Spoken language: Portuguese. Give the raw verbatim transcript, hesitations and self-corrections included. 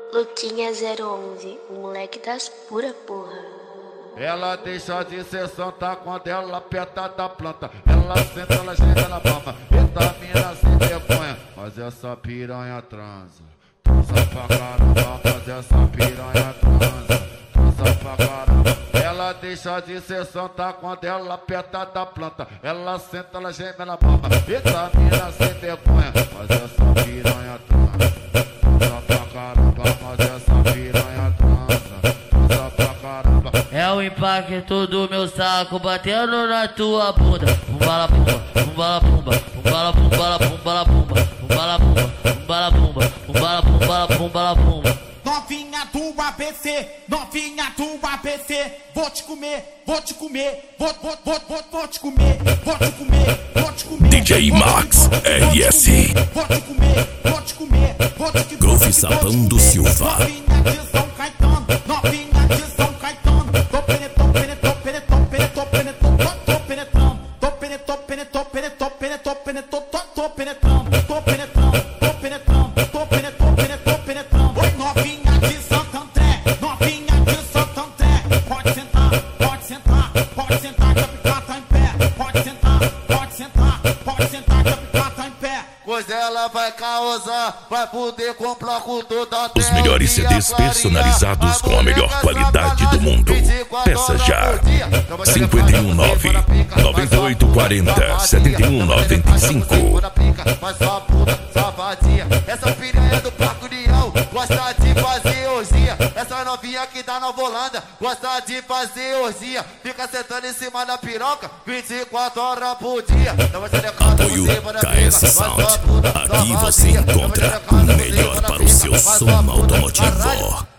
Luquinha zero onze, o moleque das pura porra. Ela deixa de ser santa quando ela aperta da planta. Ela senta, ela chega na palma. Eita mina sem vergonha, mas essa piranha transa. Transa pra caramba, mas essa piranha transa. Transa pra caramba. Ela deixa de ser santa quando ela aperta da planta. Ela senta, ela geme na palma. Eita mina sem vergonha, mas essa piranha transa. Transa pra caramba, mas essa piranha transa. Transa pra caramba. É o impacto do meu saco batendo na tua bunda. Pumbala pumba, pumbala pumba, pumbala pumbala pumbala pumba, pumbala pumba, pumbala pumba, pumbala pumbala pumbala pumba. Novinha do A B C, novinha do A B C, vou te comer, vou te comer, vou, vou, vou, vou, vou te comer, vou te comer, vou te comer. D J Max R S. Vou te comer, vou te comer, vou te comer. Groove Sapão do Silva. Novinha de São Caetano, novinha de São Caetano, tô penetrando, penetrando, penetrando, penetrando, penetrando, tô penetrando, tô penetrando, penetrando, penetrando, penetrando, penetrando, tô penetrando, tô penetrando, tô penetrando, tô penetrando, penetrando, penetrando. Oi, novinha de Santo André, novinha de Santo André, pode sentar, pode sentar, pode sentar que a pica tá em pé, pode sentar, pode sentar, pode sentar que a pica tá em pé. Pois ela vai causar, vai poder comprar com toda a terra. Os melhores C Ds personalizados com a melhor qualidade do mundo. Peça já. cinco um nove, nove oito quatro zero, sete um nove cinco. Mas sua puta, safadinha, essa piranha do Parque União gosta de fazer orgia. Essa novinha aqui da Nova Holanda gosta de fazer orgia. Fica sentando em cima da piroca vinte e quatro horas por dia. Apoio K S Sound. Aqui você encontra o melhor para o seu som automotivo.